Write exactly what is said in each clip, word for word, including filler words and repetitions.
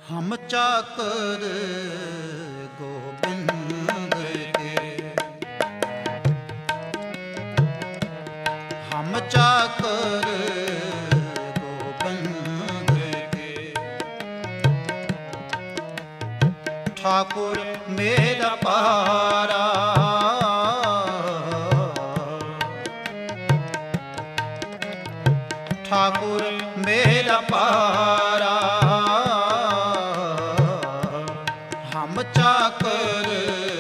हम चाकर गोविंद के, हम चाकर गोविंद के। ठाकुर मेरा पारा, ठाकुर मेरा पारा। हम चाकर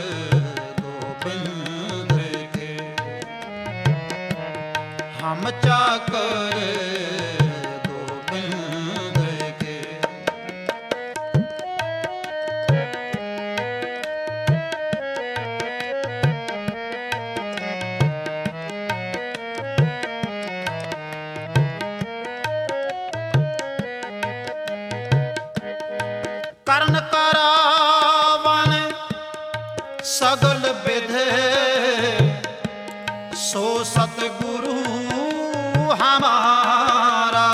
गोविंद के, हम चाकर गोविंद के। करण करावन सगल विध, सो सतगुरु हमारा।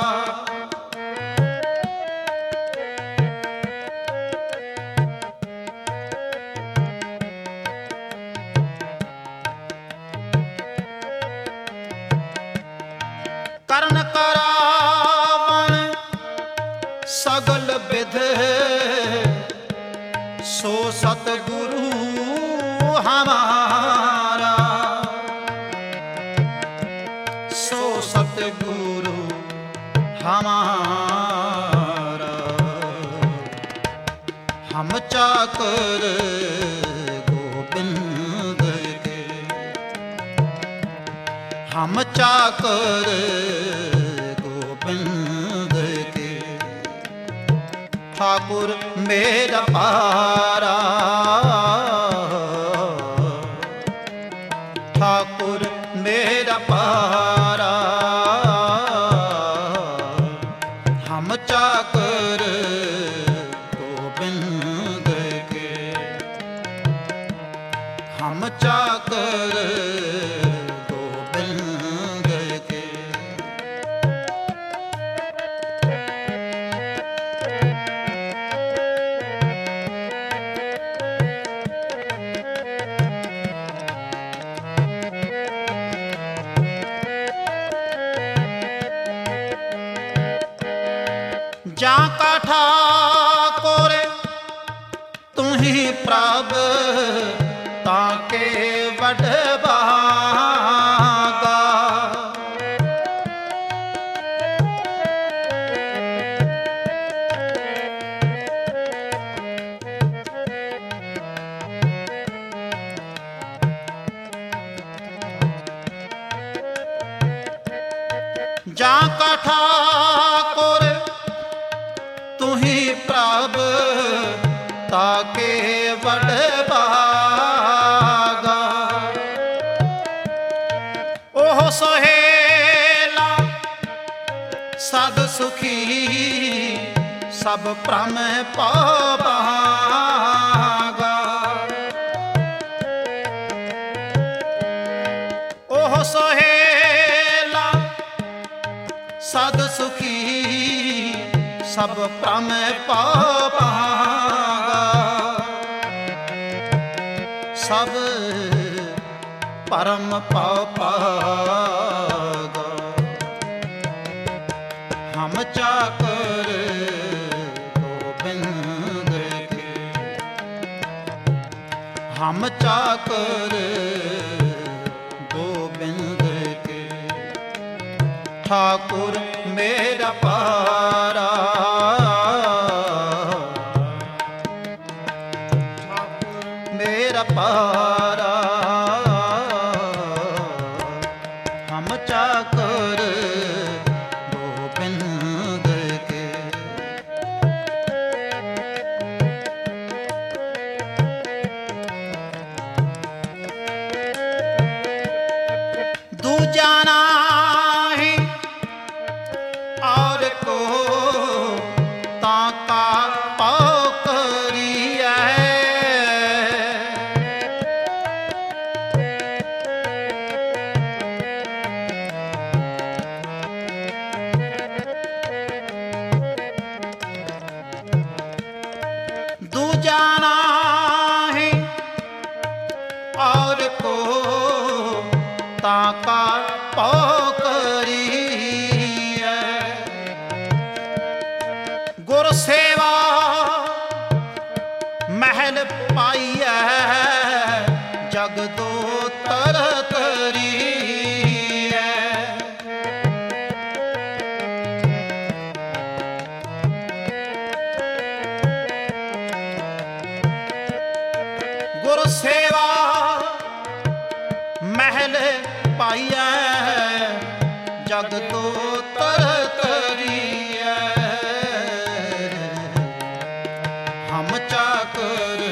करण करावन सगल विध, सो सतगुरु हमारा। सो सतगुरु हमारा। हम चाकर गोविंद के, हम चाकर गोविंद के। ठाकुर मेरा पारा, ठाकुर मेरा पारा। हम चाकर गोविंद के, हम चाकर गोविंद के। जा का ठाकुर तुम्ही प्रभ, ताके वड भागा। जा का ठाकुर तुही प्रभ, ताके वड भागा। ओह सोहेला सद सुखी, सब प्रम पागा। ओह सोहेला सद सुखी, सब प्रम पागा। सब परम पागा। हम चाकर गोविंद के, हम चाकर गोविंद के। ठाकुर मेरा पारा, मेरा पारा। हम चाकर गोविंद के। दूजा नाही और ਪਾਈਐ ਜਗ ਤੋ ਤਰ ਤਰੀਐ ਹਮ ਚਾਕਰ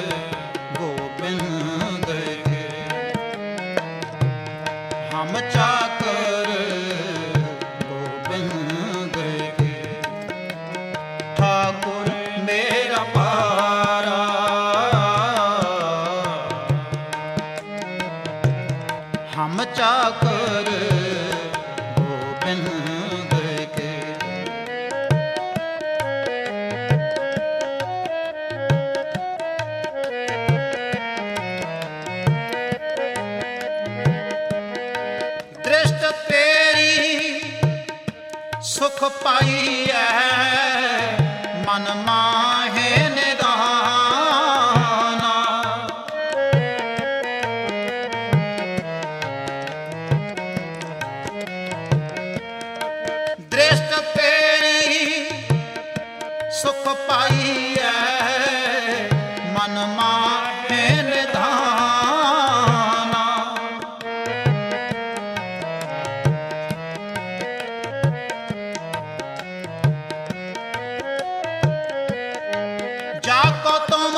ਗੋਬਿੰਦ ਕੇ ਹਮ ਚਾਕਰ ਗੋਬਿੰਦ ਕੇ ਠਾਕੁਰ ਮੇਰਾ ਪਾਰਾ ਹਮ ਚਾਕਰ ਗੋਬਿੰਦ ਕੇ ਦ੍ਰਿਸ਼ਟ ਤੇਰੀ ਸੁਖ ਪਾਈਐ ਮਨ ਮਾਹੇ ਨਿਦਾਨਾ ਦ੍ਰਿਸ਼ਟ ਤੇਰੀ ਸੁਖ ਪਾਈਐ ਮਨ ਮਾਹੇ ਨਿਧਾਨਾ ਜਾ ਕੋ ਤੁਮ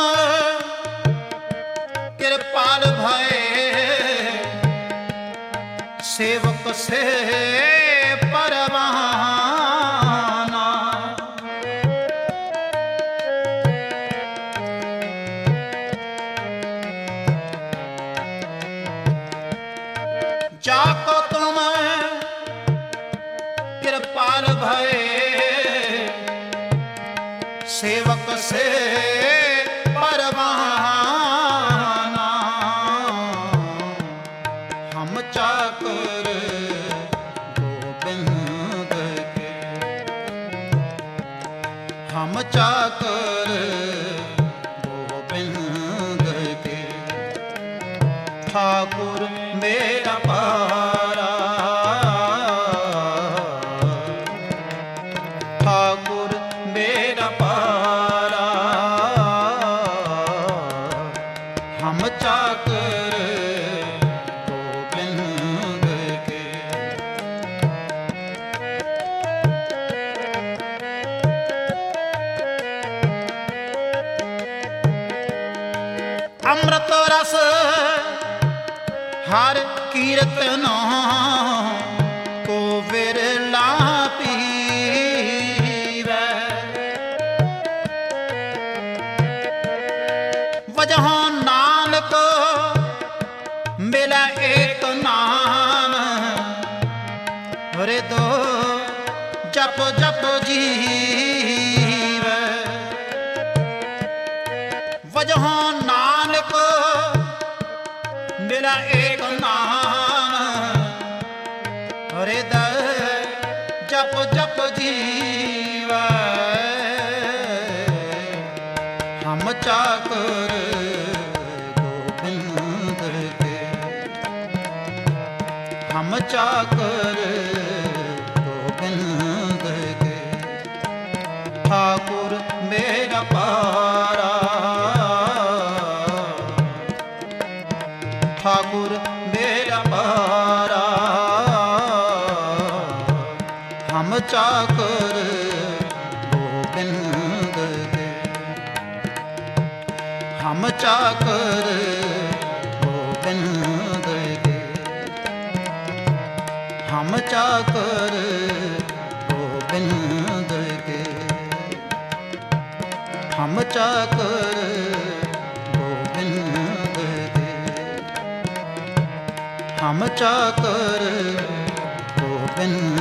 ਕਿਰਪਾਲ ਭਏ ਸੇਵਕ ਸੇ ਪਰਵਾਨਾ ਜਾ ਕੋ ਤੁਮ ਕਿਰਪਾਲ ਭਏ ਸੇਵਕ ਸੇ ਪਰਵਾਨਾ ਹਮ ਚਾਕਰ ਗੋਬਿੰਦ ਕੇ ਹਮ ਚਾਕਰ ਗੋਬਿੰਦ ਕੇ ਠਾਕੁਰ ਮੇਰਾ ਪਾਰਾ ਠਾਕੁਰ ਮੇਰਾ ਪਾਰਾ ਹਮ ਚਾਕਰ ਗੋਬਿੰਦ ਕੇ ਅੰਮ੍ਰਿਤ ਰਸ ਹਰ ਕੀਰਤਨ ਕੋ ਵਿਰਲਾ ਪੀਵੈ ਵਜਹੁ ਨਾਨਕ ਮਿਲੈ ਏਕ ਨਾਮ ਹਿਰਦੋ ਜਪ ਜਪ ਜੀਵੈ ਵਜਹੁ ਨਾਨਕ ਮਿਲੈ ਏਕ ਨਾਮ ਹਿਰਦੈ ਜਪ ਜਪ ਜੀਵੈ ਹਮ ਚਾਕਰ ਗੋਬਿੰਦ ਕੇ ਹਮ ਚਾਕਰ ਗੋਬਿੰਦ ਕੇ ਠਾਕੁਰ ਮੇਰਾ ਪਾਰਾ ਠਾਕੁਰ ਮੇਰਾ ਪਾਰਾ ਹਮ ਚਾਕਰ ਗੋਬਿੰਦ ਕੇ ਹਮ ਚਾਕਰ ਗੋਬਿੰਦ ਕੇ ਹਮ ਚਾਕਰ ਗੋਬਿੰਦ ਕੇ ਹਮ ਚਾਕਰ ਗੋਬਿੰਦ ਕੇ ਹਮ ਚਾਕਰ ਗੋਬਿੰਦ